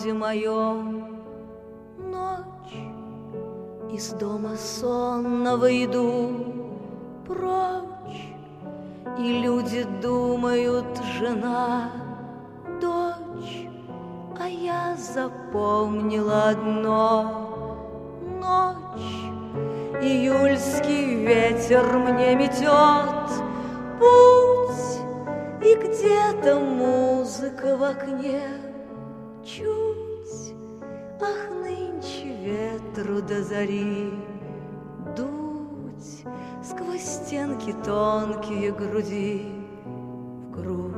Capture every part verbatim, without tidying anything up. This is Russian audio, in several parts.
городе моем. Ночь, из дома сонного иду прочь, и люди думают: жена, дочь. А я запомнила одно: ночь, июльский ветер мне метет путь, и где-то музыка в окне. Чуть, ах, нынче ветру до зари дуть сквозь стенки тонкие груди в грудь.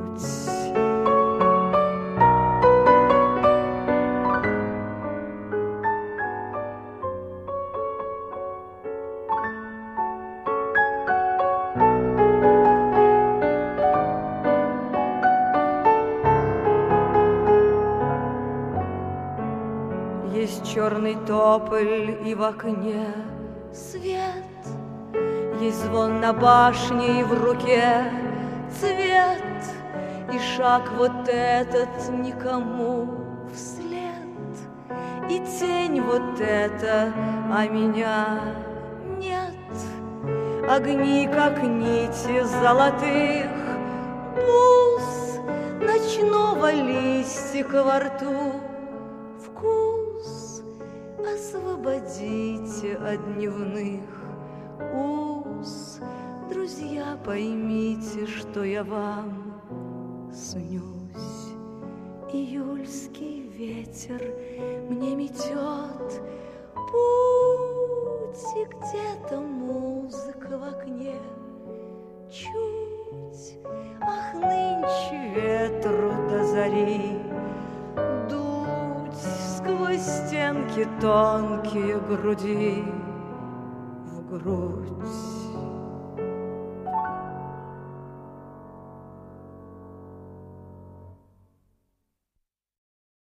Есть черный тополь, и в окне свет, есть звон на башне, и в руке цвет, и шаг вот этот никому вслед, и тень вот эта, а меня нет. Огни, как нити золотых бус, ночного листика во рту вкус. Освободите от дневных уз, друзья, поймите, что я вам снюсь. Июльский ветер мне метет путь, и где-то музыка в окне. Чуть, ах, нынче ветру до зари дуть сквозь стенки тонкие груди в грудь.